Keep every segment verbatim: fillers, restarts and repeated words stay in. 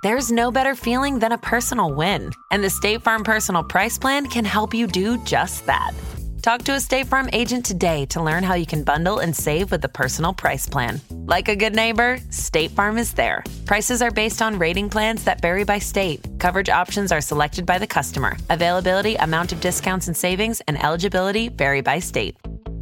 There's no better feeling than a personal win. And the State Farm Personal Price Plan can help you do just that. Talk to a State Farm agent today to learn how you can bundle and save with the Personal Price Plan. Like a good neighbor, State Farm is there. Prices are based on rating plans that vary by state. Coverage options are selected by the customer. Availability, amount of discounts and savings, and eligibility vary by state.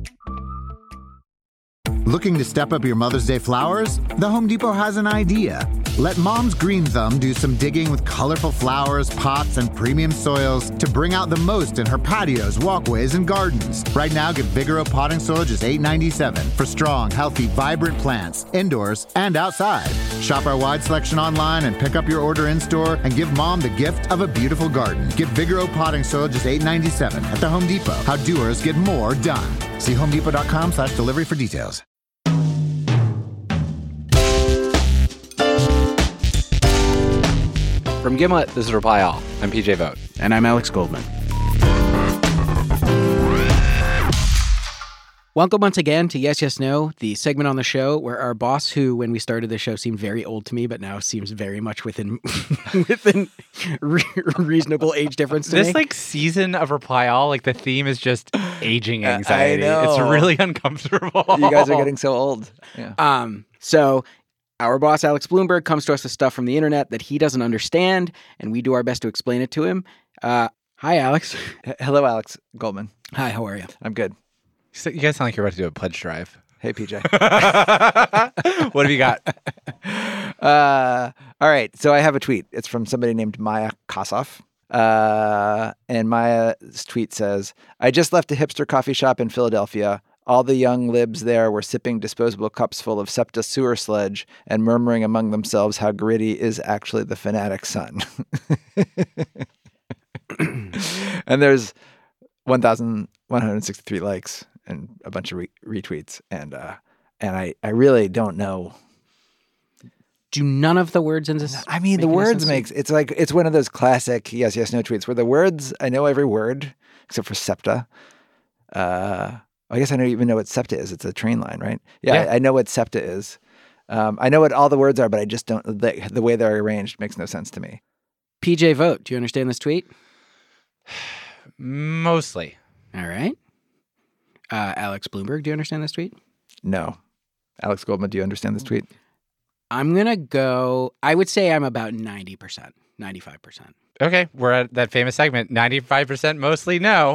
Looking to step up your Mother's Day flowers? The Home Depot has an idea. Let Mom's Green Thumb do some digging with colorful flowers, pots, and premium soils to bring out the most in her patios, walkways, and gardens. Right now, get Vigoro potting soil just eight ninety-seven for strong, healthy, vibrant plants, indoors and outside. Shop our wide selection online and pick up your order in-store and give Mom the gift of a beautiful garden. Get Vigoro potting soil just eight ninety-seven at the Home Depot. How doers get more done. See homedepot.com slash delivery for details. From Gimlet, this is Reply All. I'm P J Vogt. And I'm Alex Goldman. Welcome once again to Yes, Yes, No, the segment on the show where our boss, who when we started the show seemed very old to me, but now seems very much within within re- reasonable age difference to this me. like season of Reply All, like the theme is just aging anxiety. I know. It's really uncomfortable. You guys are getting so old. Yeah. Um, so our boss, Alex Bloomberg, comes to us with stuff from the internet that he doesn't understand, and we do our best to explain it to him. Uh, hi, Alex. H- Hello, Alex Goldman. Hi, how are you? I'm good. So you guys sound like you're about to do a pledge drive. Hey, P J. What have you got? Uh, all right. So I have a tweet. It's from somebody named Maya Kosoff. Uh, and Maya's tweet says, I just left a hipster coffee shop in Philadelphia. All the young libs there were sipping disposable cups full of SEPTA sewer sludge and murmuring among themselves how Gritty is actually the fanatic son. And there's one thousand one hundred sixty-three likes and a bunch of re- retweets. And uh, and I, I really don't know. Do none of the words in this? I mean, the make any words sense? makes it's like it's one of those classic yes, yes, no tweets where the words I know every word except for SEPTA. Uh, I guess I don't even know what SEPTA is. It's a train line, right? Yeah, Yeah. I, I know what SEPTA is. Um, I know what all the words are, but I just don't. The, the way they're arranged makes no sense to me. P J Vogt, do you understand this tweet? Mostly. All right. Uh, Alex Bloomberg, do you understand this tweet? No. Alex Goldman, do you understand this tweet? I'm going to go, I would say I'm about ninety percent, ninety-five percent. Okay, we're at that famous segment. ninety-five percent mostly no.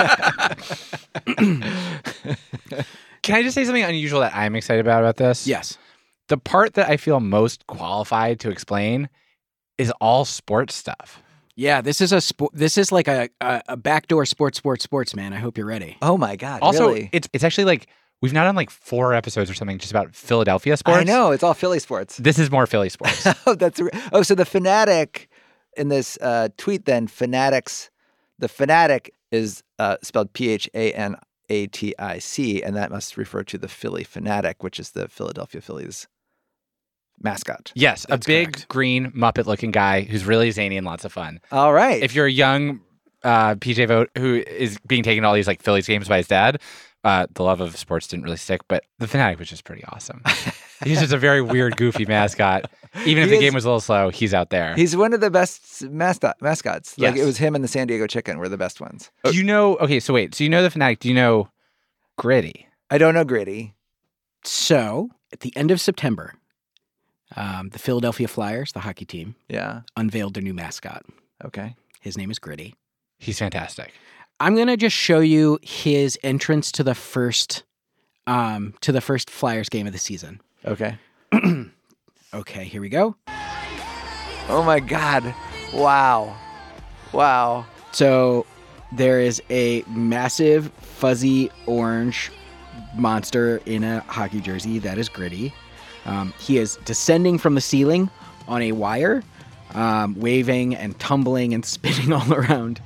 Can I just say something unusual that I'm excited about about this? Yes. The part that I feel most qualified to explain is all sports stuff. Yeah, this is a spo- this is like a, a, a backdoor sports, sports, sports, man. I hope you're ready. Oh my God! Also, really? it's it's actually like we've now done like four episodes or something just about Philadelphia sports. I know it's all Philly sports. This is more Philly sports. Oh, that's re- oh. So the fanatic in this uh, tweet, then fanatics, the fanatic is uh, spelled P H A N A T I C, and that must refer to the Philly Fanatic, which is the Philadelphia Phillies mascot. Yes, That's a big correct. green Muppet-looking guy who's really zany and lots of fun. All right. If you're a young uh, P J Vogt who is being taken to all these like Phillies games by his dad, uh, the love of sports didn't really stick, but the Fanatic was just pretty awesome. He's just a very weird, goofy mascot. Even if He the is- game was a little slow, he's out there. He's one of the best mascot mascots. Like Yes. it was him and the San Diego Chicken were the best ones. Do you know? Okay, so wait. So you know the Fanatic? Do you know Gritty? I don't know Gritty. So at the end of September, um, the Philadelphia Flyers, the hockey team, Yeah. unveiled their new mascot. Okay. His name is Gritty. He's fantastic. I'm gonna just show you his entrance to the first, um, to the first Flyers game of the season. Okay. Okay, here we go. Oh my God. Wow. Wow. So there is a massive fuzzy orange monster in a hockey jersey that is Gritty. Um, he is descending from the ceiling on a wire, um, waving and tumbling and spinning all around.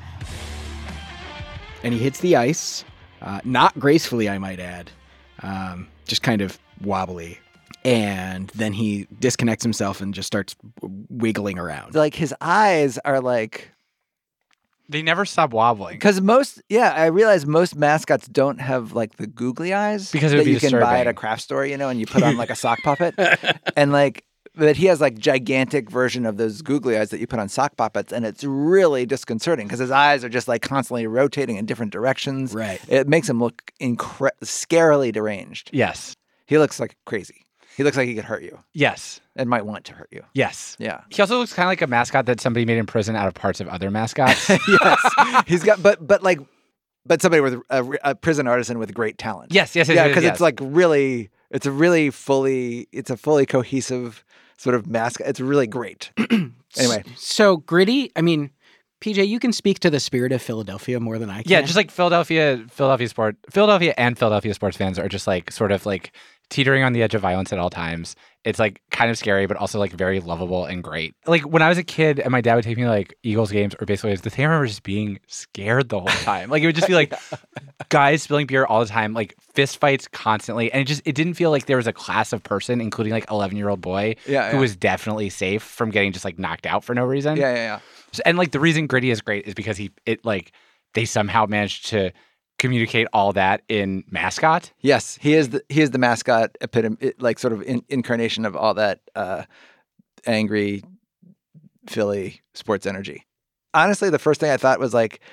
And he hits the ice, uh, not gracefully, I might add, um, just kind of wobbly. And then he disconnects himself and just starts w- wiggling around. Like his eyes are like, They never stop wobbling. because most, yeah, I realize most mascots don't have like the googly eyes Because it would that be you can buy at a disturbing. craft store, you know, and you put on like a sock puppet. And like But he has like gigantic version of those googly eyes that you put on sock puppets, and it's really disconcerting because his eyes are just like constantly rotating in different directions. Right. It makes him look incre- scarily deranged. Yes. He looks like crazy. He looks like he could hurt you Yes. and might want to hurt you. Yes. Yeah. He also looks kind of like a mascot that somebody made in prison out of parts of other mascots. Yes. He's got, but, but like, but somebody with a, a prison artisan with great talent. yes, yes, yes. Yeah. yes, Because yes. it's like really, it's a really fully, it's a fully cohesive sort of mascot. It's really great. Anyway. So Gritty, I mean, P J, you can speak to the spirit of Philadelphia more than I can. Yeah, just like Philadelphia, Philadelphia sport, Philadelphia and Philadelphia sports fans are just like sort of like teetering on the edge of violence at all times. It's like kind of scary, but also like very lovable and great. Like when I was a kid and my dad would take me to like Eagles games or baseball games, the thing I remember just being scared the whole time. Like it would just be like guys spilling beer all the time, like fist fights constantly. And it just, it didn't feel like there was a class of person, including like eleven year old boy Yeah, who yeah. was definitely safe from getting just like knocked out for no reason. Yeah, yeah, yeah. And like the reason Gritty is great is because he it like they somehow managed to communicate all that in mascot. Yes, he is the he is the mascot epitome, it- like sort of in, incarnation of all that uh, angry Philly sports energy. Honestly, the first thing I thought was like,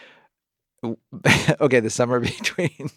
okay, the summer between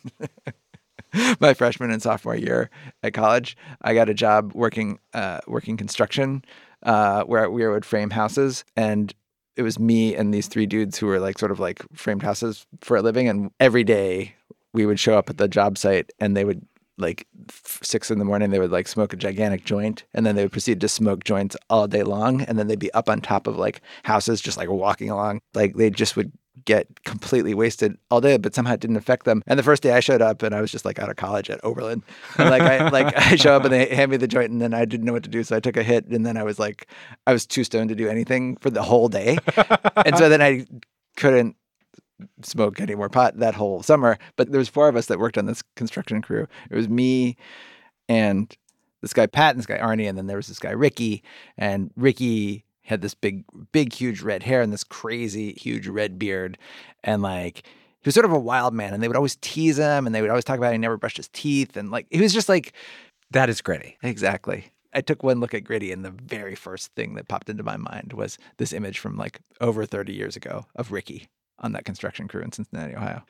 my freshman and sophomore year at college, I got a job working uh, working construction uh, where we would frame houses, and it was me and these three dudes who were like sort of like framed houses for a living. And every day we would show up at the job site and they would like f- six in the morning, they would like smoke a gigantic joint, and then they would proceed to smoke joints all day long. And then they'd be up on top of like houses, just like walking along. Like they just would get completely wasted all day, but somehow it didn't affect them. And the first day I showed up and I was just like out of college at Oberlin. And like I like I show up and they hand me the joint and then I didn't know what to do. So I took a hit and then I was like, I was too stoned to do anything for the whole day. And so then I couldn't smoke any more pot that whole summer. But there was four of us that worked on this construction crew. It was me and this guy Pat and this guy Arnie, and then there was this guy Ricky. And Ricky had this big, big, huge red hair and this crazy, huge red beard. And like, he was sort of a wild man. And they would always tease him and they would always talk about how he never brushed his teeth. And like, he was just like, That is Gritty. exactly. I took one look at Gritty and the very first thing that popped into my mind was this image from like over thirty years ago of Ricky on that construction crew in Cincinnati, Ohio.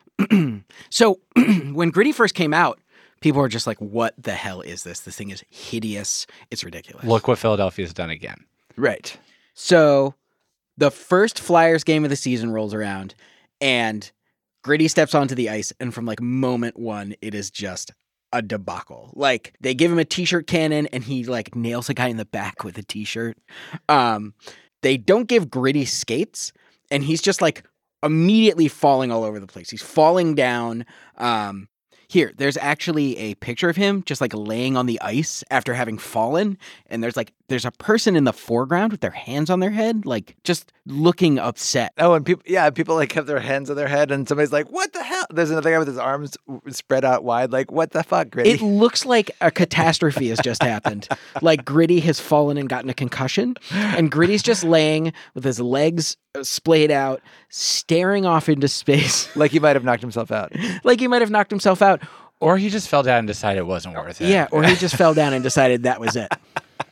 So when Gritty first came out, people were just like, what the hell is this? This thing is hideous. It's ridiculous. Look what Philadelphia's done again. Right. So the first Flyers game of the season rolls around and Gritty steps onto the ice. And from like moment one, it is just a debacle. Like they give him a t-shirt cannon and he like nails a guy in the back with a t-shirt. Um, they don't give Gritty skates and he's just like immediately falling all over the place. He's falling down. Um, Here, there's actually a picture of him just like laying on the ice after having fallen. And there's like, there's a person in the foreground with their hands on their head, like just looking upset. Oh, and people, yeah, people like have their hands on their head and somebody's like, what the hell? There's another guy with his arms spread out wide. Like, what the fuck, Gritty? It looks like a catastrophe has just happened. Like Gritty has fallen and gotten a concussion. And Gritty's just laying with his legs splayed out, staring off into space. Like he might have knocked himself out. Like he might have knocked himself out. Or he just fell down and decided it wasn't worth it. Yeah, or he just fell down and decided that was it.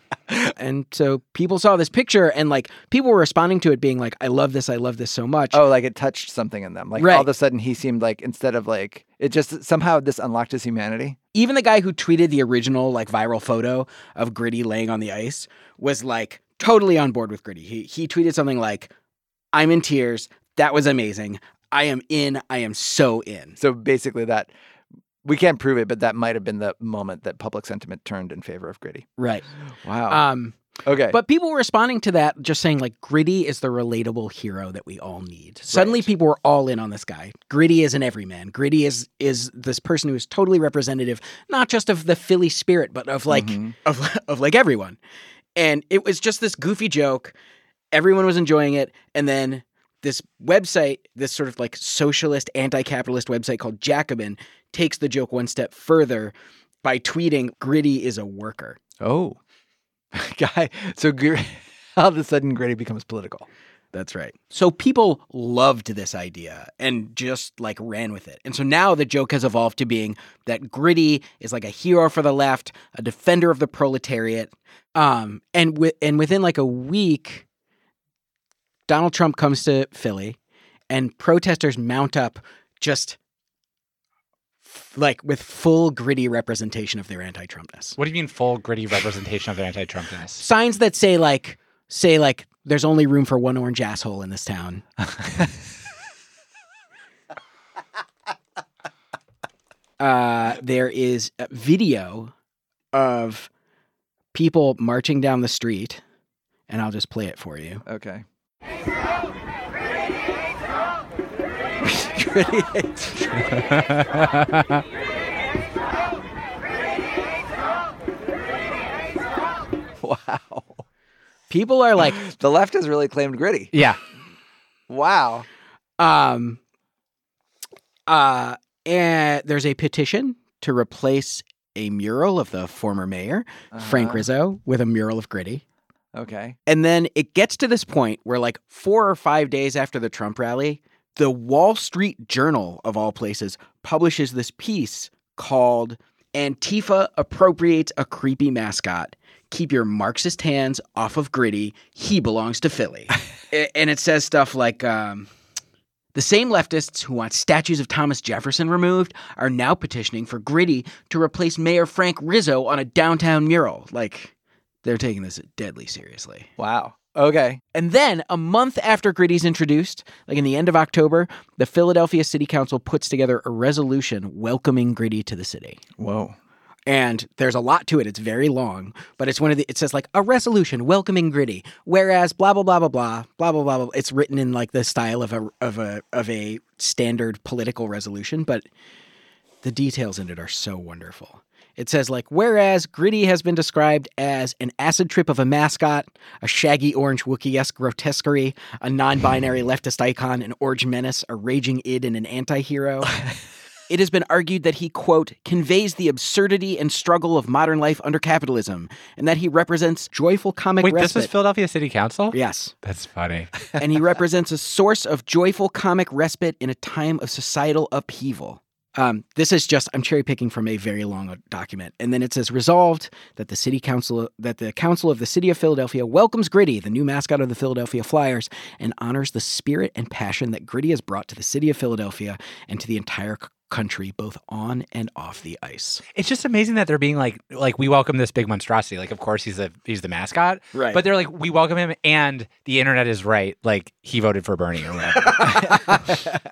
And so people saw this picture and like people were responding to it being like, I love this, I love this so much. Oh, like it touched something in them. Like Right. all of a sudden he seemed like, instead of like, it just somehow this unlocked his humanity. Even the guy who tweeted the original like viral photo of Gritty laying on the ice was like totally on board with Gritty. He he tweeted something like, I'm in tears. That was amazing. I am in. I am so in. So basically that, we can't prove it, but that might have been the moment that public sentiment turned in favor of Gritty. Right. Wow. Um, okay. but people were responding to that just saying like Gritty is the relatable hero that we all need. Suddenly Right. people were all in on this guy. Gritty is an everyman. Gritty is is this person who is totally representative, not just of the Philly spirit, but of like Mhm. of of like everyone. And it was just this goofy joke. Everyone was enjoying it. And then this website, this sort of like socialist, anti-capitalist website called Jacobin, takes the joke one step further by tweeting, Gritty is a worker. Oh. Guy. So Gr- all of a sudden Gritty becomes political. That's right. So people loved this idea and just like ran with it. And so now the joke has evolved to being that Gritty is like a hero for the left, a defender of the proletariat. Um, and, w- and within like a week, Donald Trump comes to Philly and protesters mount up just f- like with full Gritty representation of their anti-Trumpness. What do you mean full Gritty representation of their anti-Trumpness? Signs that say like, say like, there's only room for one orange asshole in this town. uh, there is a video of people marching down the street, and I'll just play it for you. Okay. Wow. People are like, The left has really claimed Gritty. Yeah. Wow. um, uh, and there's a petition to replace a mural of the former mayor, Frank Uh-huh. Rizzo, with a mural of Gritty. Okay. And then it gets to this point where, like, four or five days after the Trump rally, the Wall Street Journal, of all places, publishes this piece called Antifa Appropriates a Creepy Mascot. Keep your Marxist hands off of Gritty. He belongs to Philly. A- and it says stuff like, um, the same leftists who want statues of Thomas Jefferson removed are now petitioning for Gritty to replace Mayor Frank Rizzo on a downtown mural. Like, they're taking this deadly seriously. Wow. Okay. And then a month after Gritty's introduced, like in the end of October, the Philadelphia City Council puts together a resolution welcoming Gritty to the city. Whoa. And there's a lot to it. It's very long, but it's one of the, it says like a resolution welcoming Gritty, whereas blah, blah, blah, blah, blah, blah, blah, blah, blah. It's written in like the style of a, of a, of a standard political resolution, but the details in it are so wonderful. It says like, whereas Gritty has been described as an acid trip of a mascot, a shaggy orange Wookiee-esque grotesquerie, a non-binary leftist icon, an orange menace, a raging id, and an anti-hero. It has been argued that he, quote, conveys the absurdity and struggle of modern life under capitalism, and that he represents joyful comic Wait, respite. this was Philadelphia City Council? Yes. That's funny. And he represents a source of joyful comic respite in a time of societal upheaval. Um, this is just, I'm cherry picking from a very long document. And then it says, resolved that the city council, that the council of the city of Philadelphia welcomes Gritty, the new mascot of the Philadelphia Flyers, and honors the spirit and passion that Gritty has brought to the city of Philadelphia and to the entire c- country, both on and off the ice. It's just amazing that they're being like, like we welcome this big monstrosity. Like, of course, he's the he's the mascot, Right. But they're like, we welcome him, and the internet is right. Like, he voted for Bernie or whatever.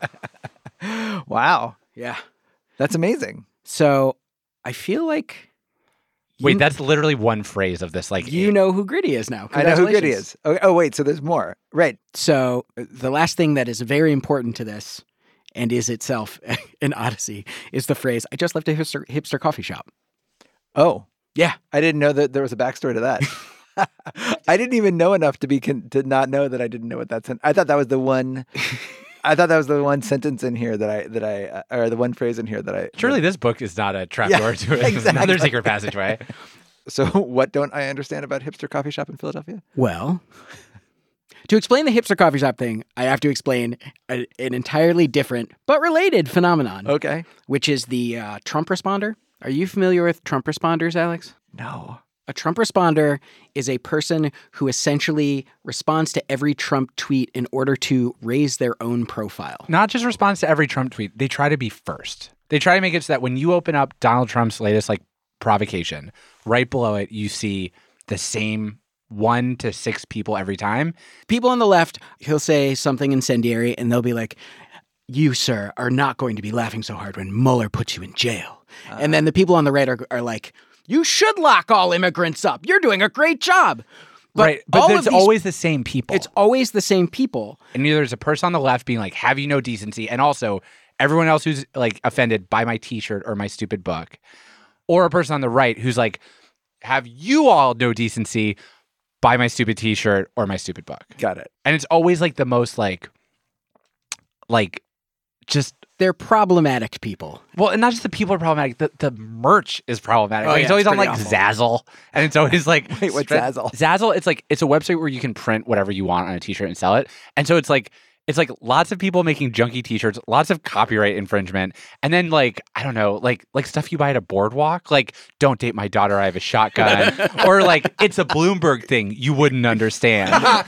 Wow. Yeah. That's amazing. So I feel like Wait, you, that's literally one phrase of this. Like, you know who Gritty is now. I know who Gritty Congratulations. is. Oh, oh, wait. So there's more. Right. So uh, the last thing that is very important to this and is itself an odyssey is the phrase, I just left a hipster, hipster coffee shop. Oh, Yeah. I didn't know that there was a backstory to that. I didn't even know enough to be con- to not know that I didn't know what that sent. I thought that was the one. I thought that was the one sentence in here that I that I uh, or the one phrase in here that I. surely that- this book is not a trapdoor Yeah, to it. It's exactly. another secret passageway. So what don't I understand about hipster coffee shop in Philadelphia? Well, to explain the hipster coffee shop thing, I have to explain a, an entirely different but related phenomenon, Okay. which is the uh, Trump responder. Are you familiar with Trump responders, Alex? No. A Trump responder is a person who essentially responds to every Trump tweet in order to raise their own profile. Not just responds to every Trump tweet. They try to be first. They try to make it so that when you open up Donald Trump's latest like provocation, right below it, you see the same one to six people every time. People on the left, he'll say something incendiary and they'll be like, you, sir, are not going to be laughing so hard when Mueller puts you in jail. Uh, and then the people on the right are, are like, you should lock all immigrants up. You're doing a great job. But right. But all it's of these, always the same people. It's always the same people. And either there's a person on the left being like, have you no decency? And also everyone else who's like offended by my t-shirt or my stupid book. Or a person on the right who's like, have you all no decency? Buy my stupid t-shirt or my stupid book. Got it. And it's always like the most like, like just They're problematic people. Well, and not just the people are problematic. The the merch is problematic. Oh, Like, yeah, it's always it's on like pretty Zazzle, and it's always like Wait, what's stre- Zazzle? Zazzle. It's like it's a website where you can print whatever you want on a T-shirt and sell it. And so it's like it's like lots of people making junky T-shirts, lots of copyright infringement, and then like I don't know, like like stuff you buy at a boardwalk, like don't date my daughter, I have a shotgun, or like it's a Bloomberg thing you wouldn't understand.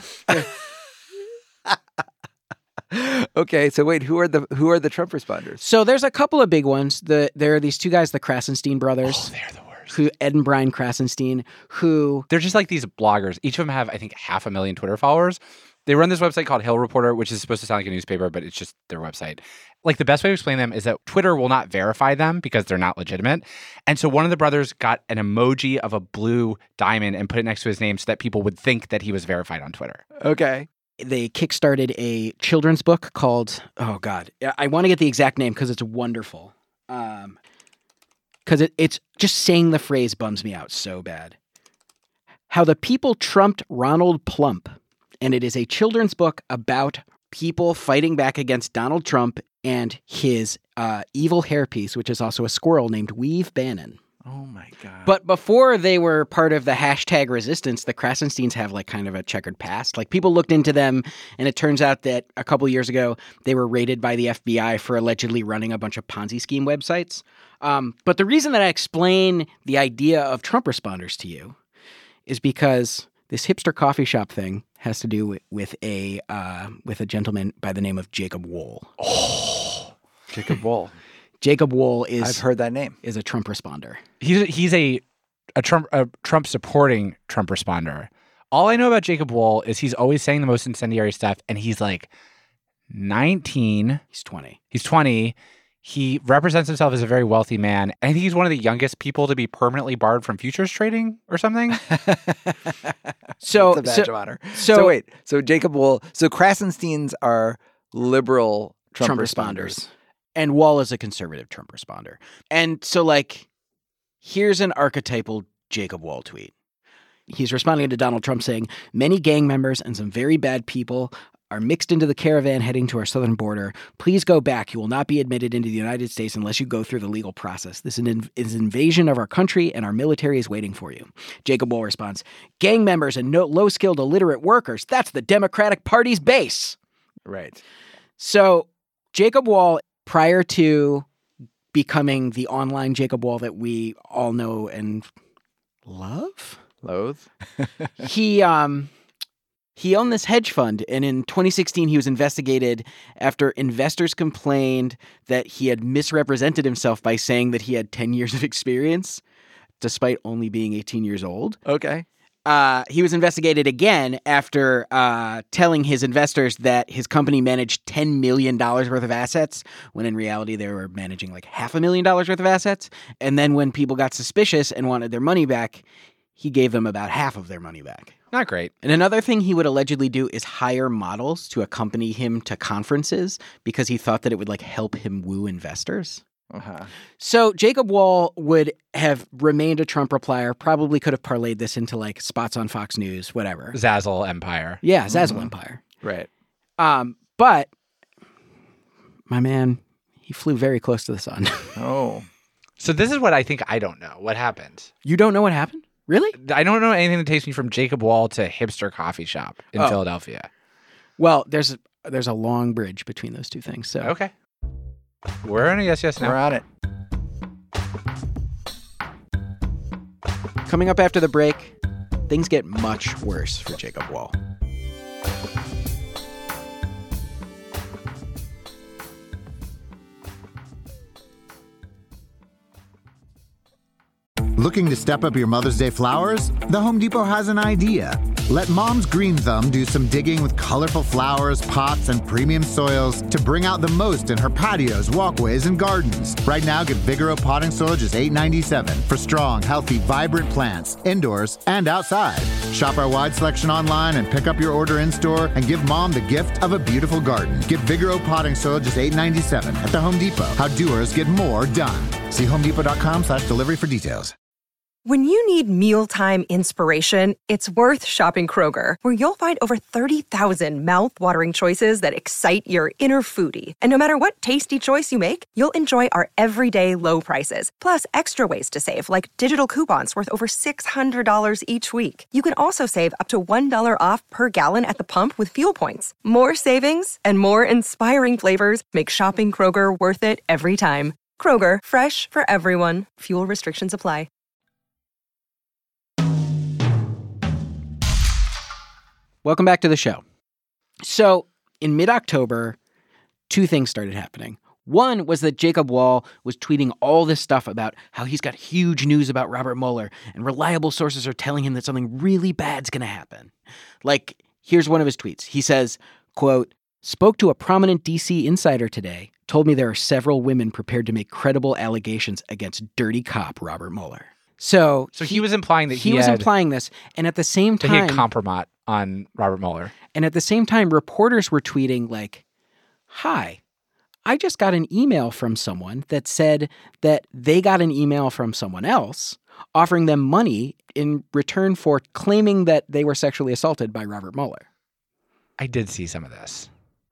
Okay, so wait, who are the who are the Trump responders? So there's a couple of big ones. The There are these two guys, the Krasenstein brothers, Oh, they're the worst. who Ed and Brian Krasenstein, who They're just like these bloggers. Each of them have, I think, half a million Twitter followers. They run this website called Hill Reporter, which is supposed to sound like a newspaper, but it's just their website. Like the best way to explain them is that Twitter will not verify them because they're not legitimate. And so one of the brothers got an emoji of a blue diamond and put it next to his name so that people would think that he was verified on Twitter. Okay. they kickstarted a children's book called, oh God, I want to get the exact name because it's wonderful. Um, because it, it's just saying the phrase bums me out so bad. How the People Trumped Ronald Plump. And it is a children's book about people fighting back against Donald Trump and his uh, evil hairpiece, which is also a squirrel named Weave Bannon. Oh my God. But before they were part of the hashtag resistance, the Krasensteins have like kind of a checkered past. Like people looked into them, and it turns out that a couple years ago, they were raided by the F B I for allegedly running a bunch of Ponzi scheme websites. Um, but the reason that I explain the idea of Trump responders to you is because this hipster coffee shop thing has to do with, with a uh, with a gentleman by the name of Jacob Wohl. Oh, Jacob Wohl. Jacob Wohl is I've heard that name. is a Trump responder. he's he's a a Trump a Trump supporting Trump responder. All I know about Jacob Wohl is he's always saying the most incendiary stuff, and he's like nineteen. He's twenty. He's twenty. He represents himself as a very wealthy man. And I think he's one of the youngest people to be permanently barred from futures trading or something. So, It's a badge so, of honor. so- So, wait, so Jacob Wohl, so Krasensteins are liberal Trump, Trump responders. responders. And Wall is a conservative Trump responder. And so, like, here's an archetypal Jacob Wall tweet. He's responding to Donald Trump saying, many gang members and some very bad people are mixed into the caravan heading to our southern border. Please go back. You will not be admitted into the United States unless you go through the legal process. This is an invasion of our country, and our military is waiting for you. Jacob Wohl responds, gang members and no, low-skilled illiterate workers, that's the Democratic Party's base. Right. So Jacob Wohl, prior to becoming the online Jacob Wohl that we all know and love, Loathe. he um he owned this hedge fund, and in twenty sixteen he was investigated after investors complained that he had misrepresented himself by saying that he had ten years of experience, despite only being eighteen years old. Okay. Uh, he was investigated again after uh, telling his investors that his company managed ten million dollars worth of assets, when in reality they were managing like half a million dollars worth of assets. And then when people got suspicious and wanted their money back, he gave them about half of their money back. Not great. And another thing he would allegedly do is hire models to accompany him to conferences because he thought that it would like help him woo investors. Uh-huh. So Jacob Wohl would have remained a Trump replier, probably could have parlayed this into like spots on Fox News, whatever. Zazzle Empire. Yeah, Zazzle Mhm. Empire. Right. Um, but my man, he flew very close to the sun. Oh. So this is what I think I don't know. What happened? You don't know what happened? Really? I don't know anything that takes me from Jacob Wohl to hipster coffee shop in Oh. Philadelphia. Well, there's there's a long bridge between those two things. So Okay. We're on a yes, yes, We're no. on it. coming up after the break, things get much worse for Jacob Wohl. Looking to step up your Mother's Day flowers? The Home Depot has an idea. Let Mom's Green Thumb do some digging with colorful flowers, pots, and premium soils to bring out the most in her patios, walkways, and gardens. Right now, get Vigoro potting soil just eight ninety-seven for strong, healthy, vibrant plants, indoors and outside. Shop our wide selection online and pick up your order in-store and give Mom the gift of a beautiful garden. Get Vigoro potting soil just eight ninety-seven at the Home Depot. How doers get more done. See homedepot.com slash delivery for details. When you need mealtime inspiration, it's worth shopping Kroger, where you'll find over thirty thousand mouth-watering choices that excite your inner foodie. And no matter what tasty choice you make, you'll enjoy our everyday low prices, plus extra ways to save, like digital coupons worth over six hundred dollars each week. You can also save up to one dollar off per gallon at the pump with fuel points. More savings and more inspiring flavors make shopping Kroger worth it every time. Kroger, fresh for everyone. Fuel restrictions apply. Welcome back to the show. So, in mid-October, two things started happening. One was that Jacob Wohl was tweeting all this stuff about how he's got huge news about Robert Mueller, and reliable sources are telling him that something really bad's going to happen. Like, here's one of his tweets. He says, quote, "Spoke to a prominent D C insider today, told me there are several women prepared to make credible allegations against dirty cop Robert Mueller." So, So he, he was implying that he, he was had, implying this, and at the same that time, he had compromat on Robert Mueller. And at the same time, reporters were tweeting like, "Hi, I just got an email from someone that said that they got an email from someone else offering them money in return for claiming that they were sexually assaulted by Robert Mueller." I did see some of this.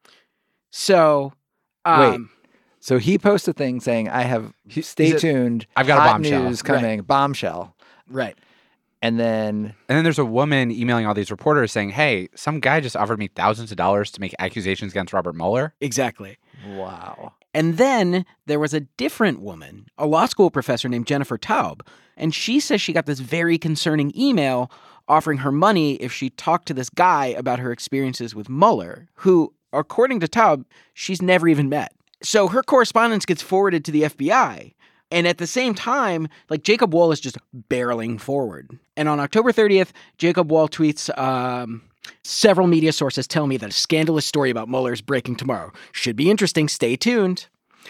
So, um, Wait. So he posts a thing saying, "I have He- stay he's a- tuned. I've got a hot bombshell." news coming, bombshell." right. And then And then there's a woman emailing all these reporters saying, hey, some guy just offered me thousands of dollars to make accusations against Robert Mueller. Exactly. wow. And then there was a different woman, a law school professor named Jennifer Taub, and she says she got this very concerning email offering her money if she talked to this guy about her experiences with Mueller, who, according to Taub, she's never even met. So her correspondence gets forwarded to the F B I. And at the same time, like Jacob Wohl is just barreling forward. And on October thirtieth, Jacob Wohl tweets, um, "Several media sources tell me that a scandalous story about Mueller is breaking tomorrow. Should be interesting. Stay tuned."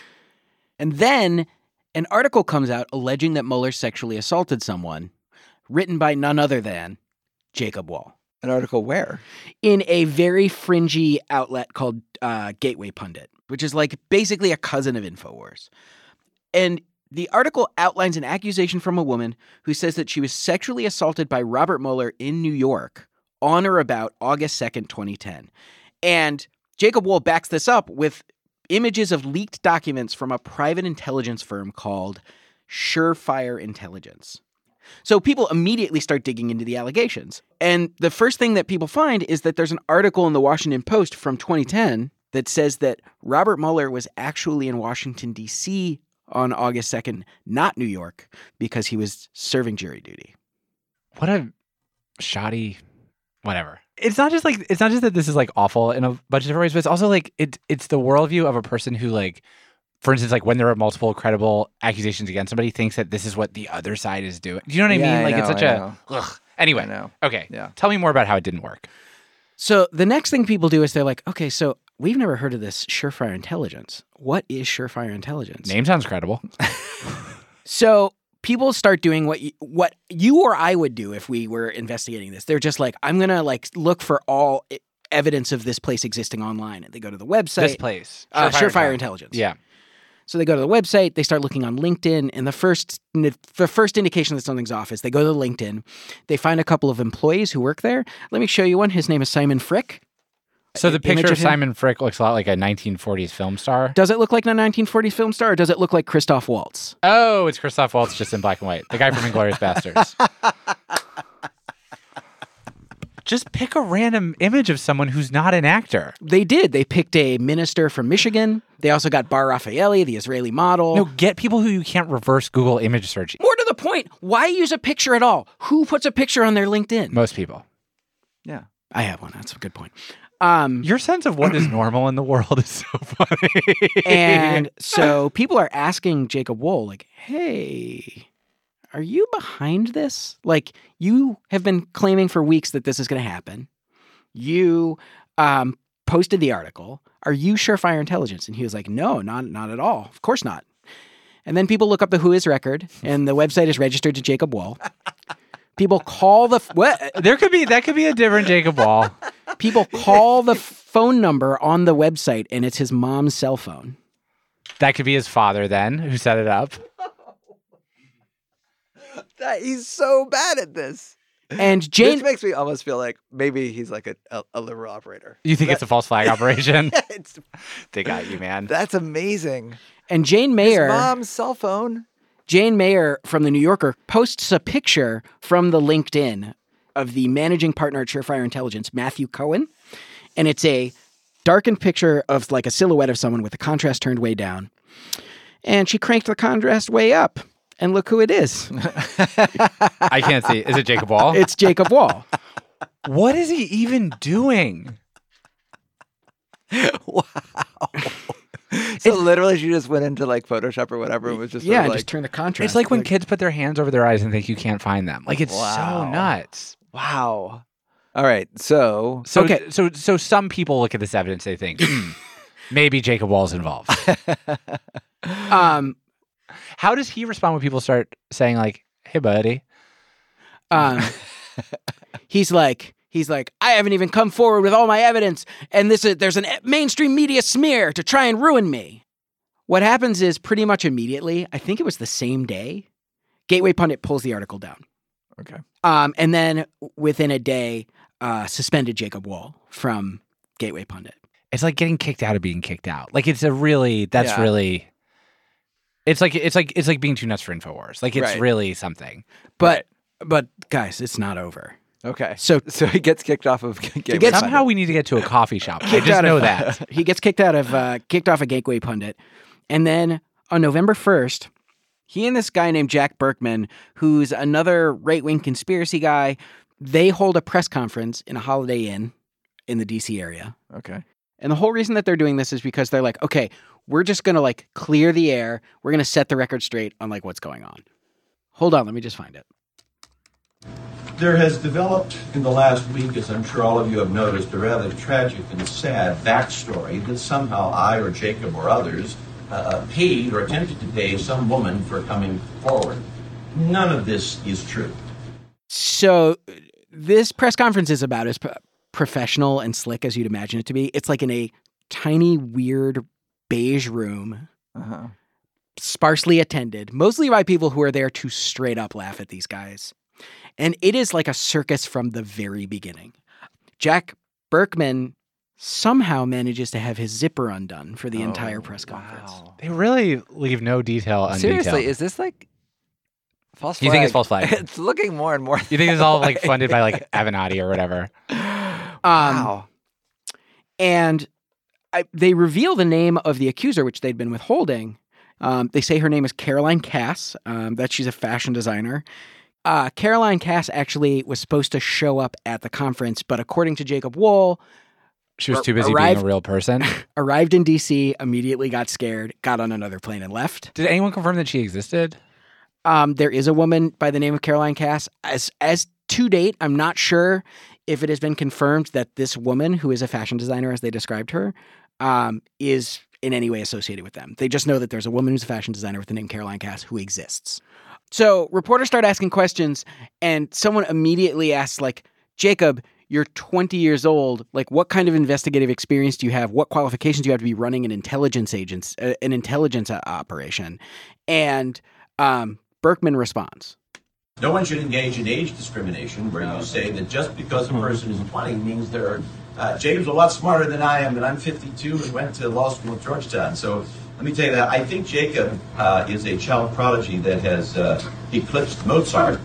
And then an article comes out alleging that Mueller sexually assaulted someone, written by none other than Jacob Wohl, An article where? in a very fringy outlet called uh, Gateway Pundit, which is like basically a cousin of InfoWars. And the article outlines an accusation from a woman who says that she was sexually assaulted by Robert Mueller in New York on or about August second, twenty ten. And Jacob Wohl backs this up with images of leaked documents from a private intelligence firm called Surefire Intelligence. So people immediately start digging into the allegations. And the first thing that people find is that there's an article in the Washington Post from twenty ten that says that Robert Mueller was actually in Washington, D C on August second, not New York, because he was serving jury duty. What a shoddy, whatever. It's not just like, it's not just that this is like awful in a bunch of different ways, but it's also like, it, it's the worldview of a person who like, for instance, like when there are multiple credible accusations against somebody, thinks that this is what the other side is doing. Do you know what I Yeah, mean? I Like know, it's such I a, know. ugh. Anyway, I know. okay. Yeah. Tell me more about how it didn't work. So the next thing people do is they're like, okay, so we've never heard of this Surefire Intelligence. What is Surefire Intelligence? Name sounds credible. So people start doing what you, what you or I would do if we were investigating this. They're just like, I'm going to like look for all i- evidence of this place existing online. And they go to the website. This place. Uh, Surefire Intelligence. Intelligence. Yeah. So they go to the website, they start looking on LinkedIn, and the first the first indication that something's off is they go to LinkedIn, they find a couple of employees who work there. Let me show you one. His name is Simon Frick. So the Image picture of him? Simon Frick looks a lot like a nineteen forties film star. Does it look like a nineteen forties film star, or does it look like Christoph Waltz? Oh, it's Christoph Waltz just in black and white. The guy from Inglourious Bastards. Just pick a random image of someone who's not an actor. They did. They picked a minister from Michigan. They also got Bar Raffaelli, the Israeli model. No, get people who you can't reverse Google image search. More to the point, why use a picture at all? Who puts a picture on their LinkedIn? Most people. Yeah. I have one. That's a good point. Um, Your sense of what is normal in the world is so funny. and so people are asking Jacob Wohl, like, hey, are you behind this? Like, you have been claiming for weeks that this is going to happen. You um, posted the article. Are you Surefire Intelligence? And he was like, no, not, not at all. Of course not. And then people look up the Who Is record, and the website is registered to Jacob Wohl. People call the f- what? There could be that could be a different Jacob Wohl. People call the phone number on the website, and it's his mom's cell phone. That could be his father then, who set it up. That, he's so bad at this. And Jane This makes me almost feel like maybe he's like a, a, a liberal operator. You think That- it's a false flag operation? It's- They got you, man. that's amazing. and Jane Mayer, His mom's cell phone. Jane Mayer from the New Yorker posts a picture from the LinkedIn of the managing partner at Surefire Intelligence, Matthew Cohen, and it's a darkened picture of like a silhouette of someone with the contrast turned way down. And she cranked the contrast way up. And look who it is. I can't see. Is it Jacob Wall? It's Jacob Wall. What is he even doing? Wow. So literally, she just went into like Photoshop or whatever and was just sort Yeah, of and like, just turn the contrast. It's like when kids put their hands over their eyes and think you can't find them. Like it's Wow. so nuts. wow. All right, so So Okay. so so some people look at this evidence, they think hmm, maybe Jacob Wall's involved. um, How does he respond when people start saying like, "Hey, buddy"? um, he's like, he's like, I haven't even come forward with all my evidence, and this is there's a mainstream media smear to try and ruin me. What happens is pretty much immediately, I think it was the same day, Gateway Pundit pulls the article down. okay, Um, and then within a day, uh, suspended Jacob Wall from Gateway Pundit. It's like getting kicked out of being kicked out. Like it's a really that's Yeah. really. It's like it's like it's like being too nuts for Infowars. Like it's Right. really something. But but guys, it's not over. okay. So So he gets kicked off of Gateway gets- Somehow we need to get to a coffee shop. I kicked just out know of- that. he gets kicked out of uh, kicked off a Gateway Pundit, and then on November first, he and this guy named Jack Berkman, who's another right wing conspiracy guy, they hold a press conference in a Holiday Inn in the D C area. Okay. And the whole reason that they're doing this is because they're like, okay, we're just gonna like clear the air. We're gonna set the record straight on like what's going on. Hold on, let me just find it. There has developed in the last week, as I'm sure all of you have noticed, a rather tragic and sad backstory that somehow I or Jacob or others uh, paid or attempted to pay some woman for coming forward. None of this is true. So this press conference is about as p- professional and slick as you'd imagine it to be. It's like in a tiny, weird beige room, Uh-huh. sparsely attended, mostly by people who are there to straight up laugh at these guys. And it is like a circus from the very beginning. Jack Berkman somehow manages to have his zipper undone for the entire press conference. Wow. They really leave no detail undetailed. Seriously, is this like false flag? You think it's false flag? It's looking more and more. You think it's all like funded by like Avenatti or whatever? Um, Wow. And I, they reveal the name of the accuser, which they'd been withholding. Um, they say her name is Caroline Cass, um, that she's a fashion designer. Uh, Caroline Cass actually was supposed to show up at the conference, but according to Jacob Wall, She was Ar- too busy arrived- being a real person. arrived in D C, immediately got scared, got on another plane and left. Did anyone confirm that she existed? Um, there is a woman by the name of Caroline Cass. As as to date, I'm not sure if it has been confirmed that this woman, who is a fashion designer as they described her, um, is in any way associated with them. They just know that there's a woman who's a fashion designer with the name Caroline Cass who exists. So reporters start asking questions, and someone immediately asks, like, Jacob, you're twenty years old. Like, what kind of investigative experience do you have? What qualifications do you have to be running an intelligence agents, uh, an intelligence uh, operation? And um, Berkman responds. No one should engage in age discrimination where you say that just because a person is twenty means they're... Uh, Jacob's a lot smarter than I am, and I'm fifty-two and went to law school at Georgetown. So let me tell you that I think Jacob uh, is a child prodigy that has uh, eclipsed Mozart.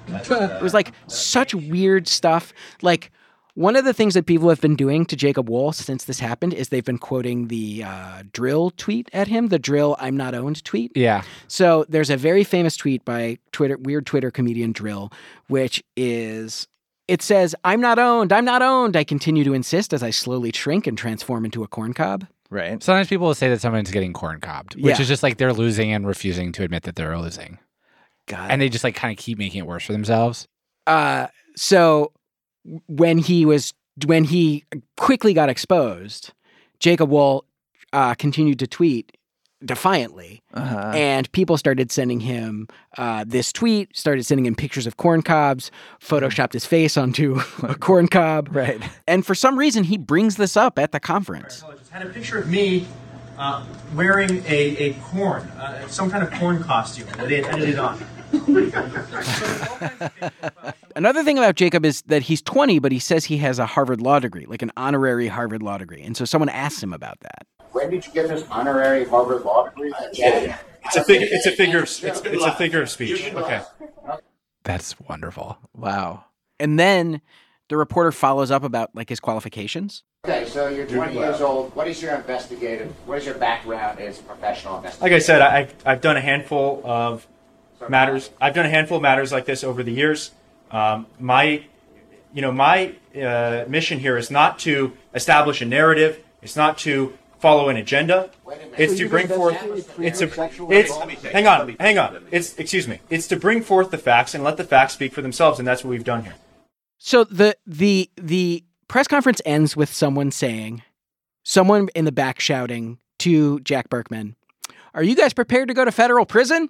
It was like such weird stuff. Like, one of the things that people have been doing to Jacob Wall since this happened is they've been quoting the uh, Drill tweet at him, the Drill I'm not owned tweet. Yeah. So there's a very famous tweet by Twitter, weird Twitter comedian Drill, which is, it says, I'm not owned, I'm not owned. I continue to insist as I slowly shrink and transform into a corn cob. Right. Sometimes people will say that someone's getting corn cobbed, which Yeah. is just like they're losing and refusing to admit that they're losing. God. And they just like kind of keep making it worse for themselves. Uh, so when he was, when he quickly got exposed, Jacob Wall uh, continued to tweet defiantly. uh-huh. And people started sending him uh, this tweet, started sending him pictures of corn cobs, photoshopped his face onto a corn cob. Right. And for some reason, he brings this up at the conference. I just had a picture of me uh, wearing a, a corn, uh, some kind of corn costume that they had edited on. Another thing about Jacob is that he's twenty, but he says he has a Harvard Law degree, like an honorary Harvard Law degree. And so someone asks him about that. When did you get this honorary Harvard Law degree? Yeah. It's a figure. It's a figure. Of, it's, it's a figure of speech. Okay. That's wonderful. Wow. And then the reporter follows up about like his qualifications. Okay, so you're twenty years old. What is your investigative? What is your background as a professional investigator? Like I said, I, I've done a handful of matters. I've done a handful of matters like this over the years. Um, my, you know, my uh, mission here is not to establish a narrative. It's not to follow an agenda. It's to bring forth. It's a. It's. Hang on. Hang on. It's. Excuse me. It's to bring forth the facts and let the facts speak for themselves, and that's what we've done here. So the the the press conference ends with someone saying, someone in the back shouting to Jack Berkman, "Are you guys prepared to go to federal prison?"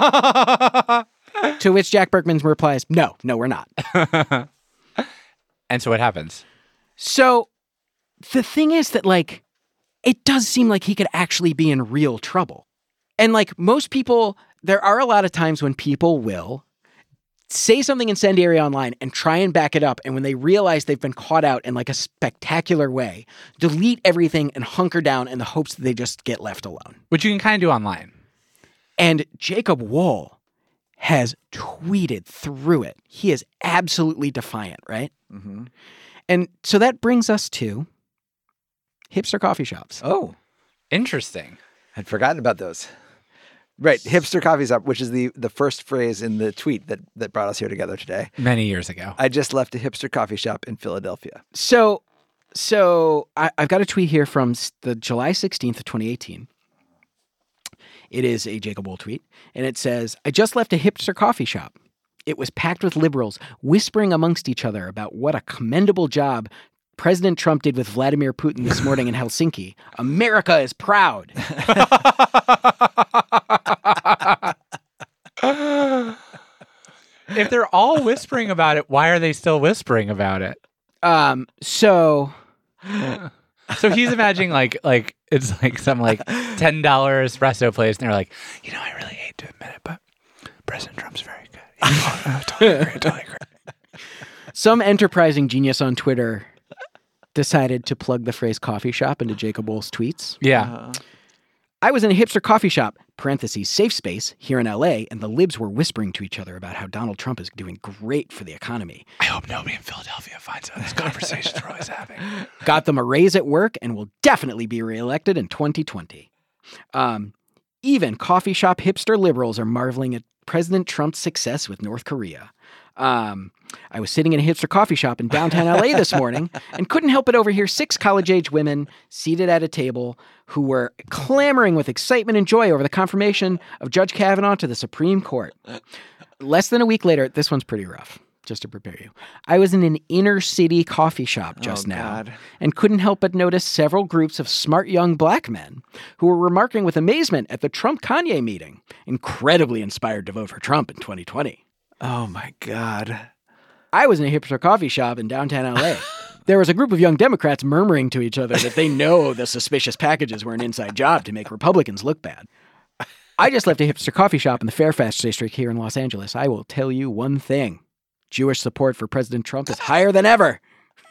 To which Jack Berkman replies, "No, no, we're not." And so what happens? So the thing is that, like, it does seem like he could actually be in real trouble. And like most people, there are a lot of times when people will say something incendiary online and try and back it up. And when they realize they've been caught out in like a spectacular way, delete everything and hunker down in the hopes that they just get left alone. Which you can kind of do online. And Jacob Wohl has tweeted through it. He is absolutely defiant, right? Mm-hmm. And so that brings us to hipster coffee shops. Oh, interesting. I'd forgotten about those. Right. Hipster coffee shop, which is the, the first phrase in the tweet that, that brought us here together today. Many years ago. I just left a hipster coffee shop in Philadelphia. So, so I, I've got a tweet here from the July sixteenth of twenty eighteen. It is a Jacob Wohl tweet, and it says, "I just left a hipster coffee shop. It was packed with liberals whispering amongst each other about what a commendable job President Trump did with Vladimir Putin this morning in Helsinki. America is proud." If they're all whispering about it, why are they still whispering about it? Um, so... So he's imagining like like it's like some like ten dollar espresso place, and they're like, you know, I really hate to admit it, but President Trump's very good. Oh, totally agree, totally agree. Some enterprising genius on Twitter decided to plug the phrase coffee shop into Jacob Wohl's tweets. Yeah. Uh, I was in a hipster coffee shop, parentheses, safe space, here in L A, and the libs were whispering to each other about how Donald Trump is doing great for the economy. I hope nobody in Philadelphia finds out this conversation we're always having. Got them a raise at work and will definitely be reelected in twenty twenty. Um, even coffee shop hipster liberals are marveling at President Trump's success with North Korea. Um, I was sitting in a hipster coffee shop in downtown L A this morning and couldn't help but overhear six college-age women seated at a table who were clamoring with excitement and joy over the confirmation of Judge Kavanaugh to the Supreme Court. Less than a week later, this one's pretty rough, just to prepare you. I was in an inner-city coffee shop just oh, now God. and couldn't help but notice several groups of smart young black men who were remarking with amazement at the Trump-Kanye meeting, incredibly inspired to vote for Trump in twenty twenty. Oh, my God. I was in a hipster coffee shop in downtown L A. There was a group of young Democrats murmuring to each other that they know the suspicious packages were an inside job to make Republicans look bad. I just left a hipster coffee shop in the Fairfax district here in Los Angeles. I will tell you one thing. Jewish support for President Trump is higher than ever.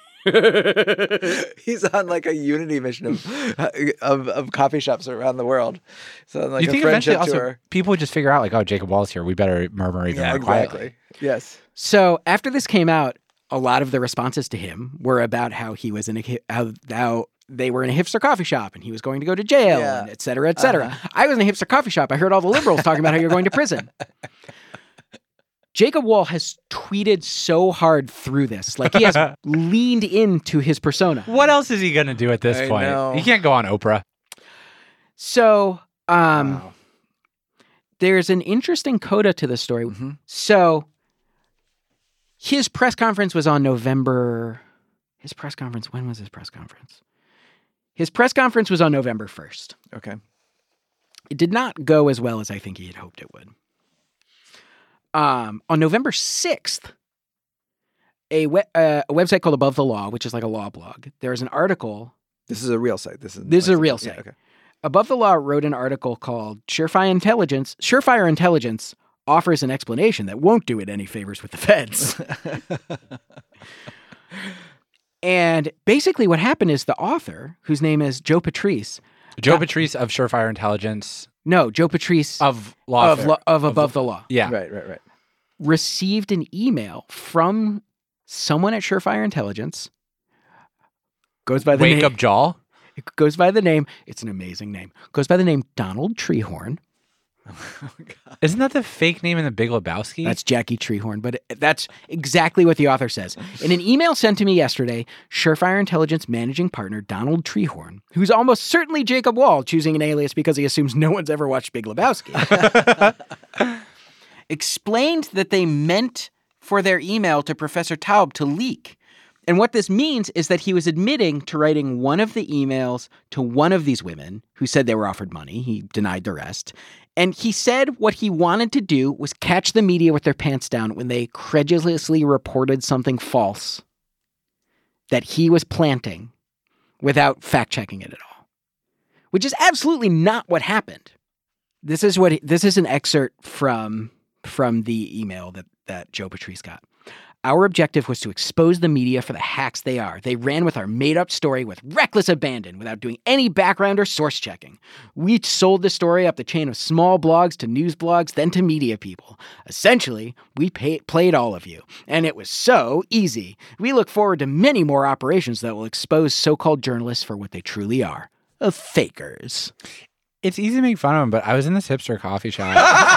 He's on like a unity mission of, of of coffee shops around the world. So on, like you a think eventually friendship also tour. people would just figure out like, oh, Jacob Wohl's here. We better murmur even Yeah, more exactly. quietly. Yes. So after this came out, a lot of the responses to him were about how he was in a hi- how, how they were in a hipster coffee shop and he was going to go to jail, Yeah. and et cetera, et cetera. Uh-huh. I was in a hipster coffee shop. I heard all the liberals talking about how you're going to prison. Jacob Wohl has tweeted so hard through this. Like he has leaned into his persona. What else is he going to do at this I point? know. He can't go on Oprah. So um, Wow. there's an interesting coda to this story. Mm-hmm. So his press conference was on November. His press conference, when was his press conference? His press conference was on November first. Okay. It did not go as well as I think he had hoped it would. Um, on November sixth, a, we- uh, a website called Above the Law, which is like a law blog, there is an article. This is a real site. This is This is a real Yeah, site. okay. Above the Law wrote an article called Surefire Intelligence, Surefire Intelligence, offers an explanation that won't do it any favors with the feds. And basically what happened is the author, whose name is Joe Patrice. Joe got, Patrice of Surefire Intelligence. No, Joe Patrice of Law of, lo, of Above the, the Law. Yeah. Right, right, right. Received an email from someone at Surefire Intelligence. Goes by the Wake name. Up Jaw. It goes by the name. It's an amazing name. Goes by the name Donald Treehorn. Oh, Isn't that the fake name in The Big Lebowski? That's Jackie Treehorn, but it, that's exactly what the author says. In an email sent to me yesterday, Surefire Intelligence managing partner Donald Treehorn, who's almost certainly Jacob Wall, choosing an alias because he assumes no one's ever watched Big Lebowski, explained that they meant for their email to Professor Taub to leak. And what this means is that he was admitting to writing one of the emails to one of these women who said they were offered money. He denied the rest. And he said what he wanted to do was catch the media with their pants down when they credulously reported something false that he was planting without fact-checking it at all, which is absolutely not what happened. This is what he, this is an excerpt from, from the email that, that Joe Patrice got. Our objective was to expose the media for the hacks they are. They ran with our made-up story with reckless abandon without doing any background or source checking. We sold the story up the chain of small blogs to news blogs, then to media people. Essentially, we pay- played all of you, and it was so easy. We look forward to many more operations that will expose so-called journalists for what they truly are, of fakers. It's easy to make fun of him, but I was in this hipster coffee shop.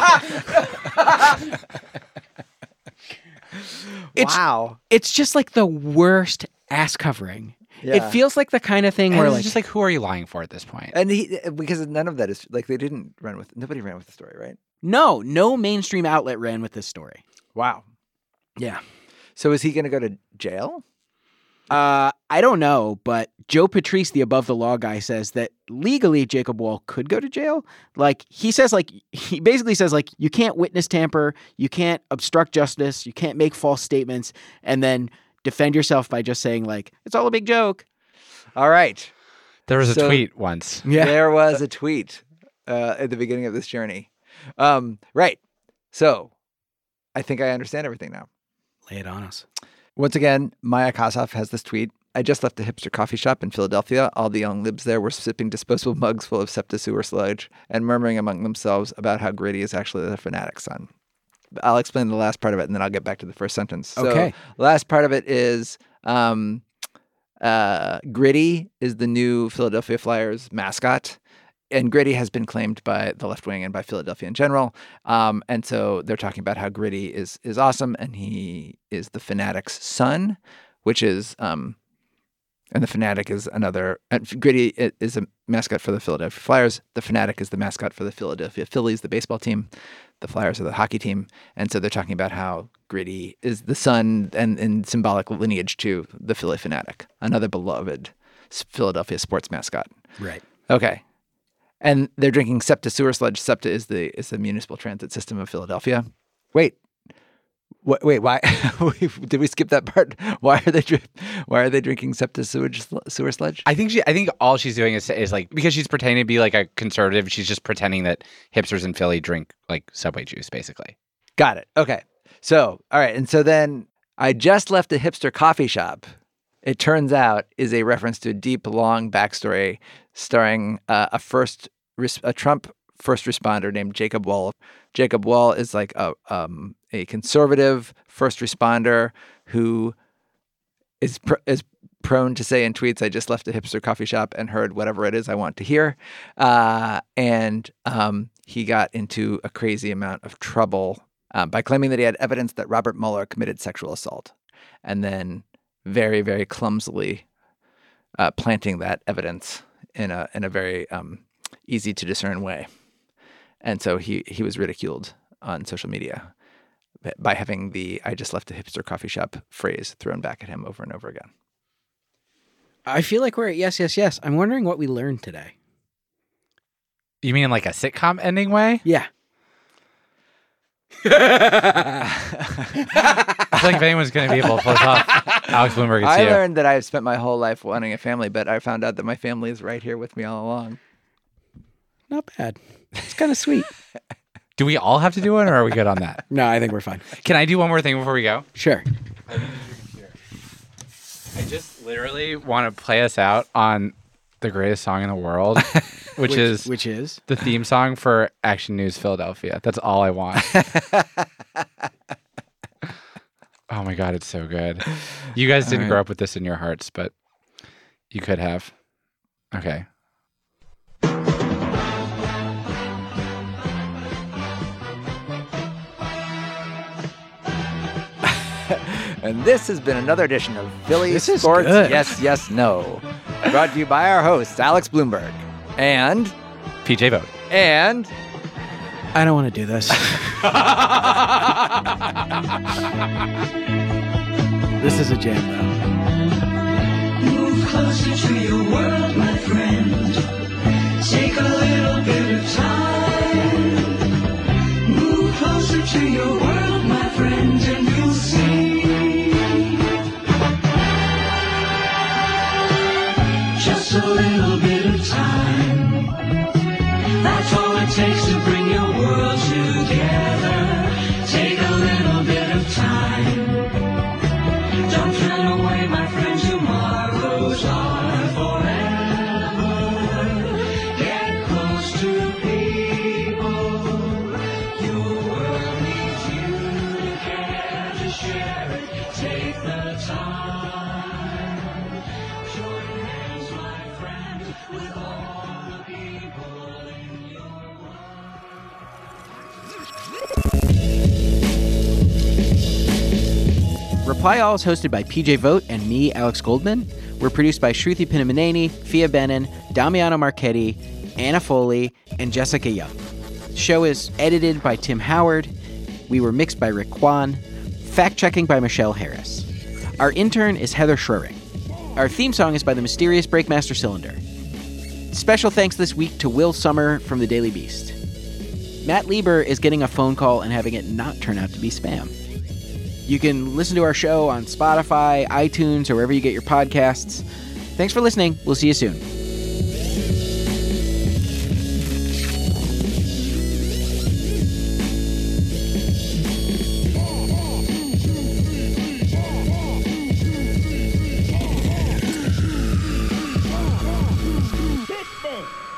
It's, wow. It's just like the worst ass covering. Yeah. It feels like the kind of thing And where it's like just like, who are you lying for at this point? And he, because none of that is, like, they didn't run with, nobody ran with the story, right? no, no mainstream outlet ran with this story. Wow. Yeah. So is he going to go to jail? Uh, I don't know, but Joe Patrice, the Above the Law guy, says that legally Jacob Wall could go to jail. Like, he says, like, he basically says, like, you can't witness tamper, you can't obstruct justice, you can't make false statements, and then defend yourself by just saying, like, it's all a big joke. All right. There was a So- tweet once. Yeah. There was a tweet uh, at the beginning of this journey. Um, right. So I think I understand everything now. Lay it on us. Once again, Maya Kosoff has this tweet. I just left a hipster coffee shop in Philadelphia. All the young libs there were sipping disposable mugs full of SEPTA sewer sludge and murmuring among themselves about how Gritty is actually the fanatic's son. I'll explain the last part of it, and then I'll get back to the first sentence. So, Okay. the last part of it is um, uh, Gritty is the new Philadelphia Flyers mascot. And Gritty has been claimed by the left wing and by Philadelphia in general. Um, and so they're talking about how Gritty is is awesome, and he is the fanatic's son, which is, um, and the fanatic is another. Uh, Gritty is a mascot for the Philadelphia Flyers. The fanatic is the mascot for the Philadelphia Phillies, the baseball team. The Flyers are the hockey team. And so they're talking about how Gritty is the son and in symbolic lineage to the Philly Fanatic, another beloved Philadelphia sports mascot. Right. Okay. And they're drinking SEPTA sewer sludge. SEPTA is the is the municipal transit system of Philadelphia. Wait, what, wait, why did we skip that part? Why are they dri- why are they drinking SEPTA sewage sewer sludge? I think she. I think all she's doing is is like because she's pretending to be like a conservative. She's just pretending that hipsters in Philly drink like Subway juice, basically. Got it. Okay. So all right, and so then I just left a hipster coffee shop. It turns out is a reference to a deep, long backstory starring uh, a first a Trump first responder named Jacob Wall. Jacob Wall is like a um, a conservative first responder who is pr- is prone to say in tweets, "I just left a hipster coffee shop and heard whatever it is I want to hear," uh, and um, he got into a crazy amount of trouble um, by claiming that he had evidence that Robert Mueller committed sexual assault, and then very, very clumsily uh, planting that evidence in a in a very um, easy to discern way. And so he he was ridiculed on social media by having the "I just left a hipster coffee shop" phrase thrown back at him over and over again. I feel like we're at yes, yes, yes. I'm wondering what we learned today. You mean like a sitcom ending way? Yeah. I feel like if anyone's going to be able to pull this off, Alex Bloomberg, it's I you. learned that I've spent my whole life wanting a family, but I found out that my family is right here with me all along. Not bad. It's kind of sweet. Do we all have to do one, or are we good on that? No, I think we're fine. Can I do one more thing before we go? Sure. I just literally want to play us out on the greatest song in the world, which, Which- is which is? the theme song for Action News Philadelphia. That's all I want. Oh my God, it's so good. You guys didn't right. grow up with this in your hearts, but you could have. Okay. And this has been another edition of Philly This is Sports good. Yes, Yes, No. Brought to you by our hosts, Alex Bloomberg. And, P J Vogt. and, I don't want to do this. This is a jam, though. Move closer to your world, my friend. Take a little bit of time. Move closer to your world, my friend, and you'll see. Just a little bit of time. That's all it takes to bring your world together. Take a little bit of time. Don't turn away, my friend, tomorrows are forever. Get close to people. Your world needs you to care, to share it. Take the time. Join hands, my friend, with all the people in your Reply All is hosted by P J Vogt and me, Alex Goldman. We're produced by Shruti Pinamaneni, Fia Benin, Damiano Marchetti, Anna Foley, and Jessica Young. The show is edited by Tim Howard. We were mixed by Rick Kwan. Fact-checking by Michelle Harris. Our intern is Heather Schroering. Our theme song is by the mysterious Breakmaster Cylinder. Special thanks this week to Will Summer from the Daily Beast. Matt Lieber is getting a phone call and having it not turn out to be spam. You can listen to our show on Spotify, iTunes, or wherever you get your podcasts. Thanks for listening. We'll see you soon. Pittsburgh.